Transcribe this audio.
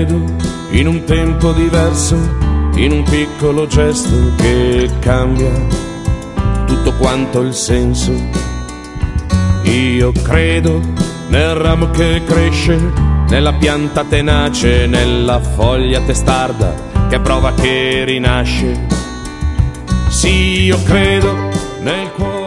credo in un tempo diverso, in un piccolo gesto che cambia tutto quanto il senso. Io credo nel ramo che cresce, nella pianta tenace, nella foglia testarda che prova che rinasce. Sì, io credo nel cuore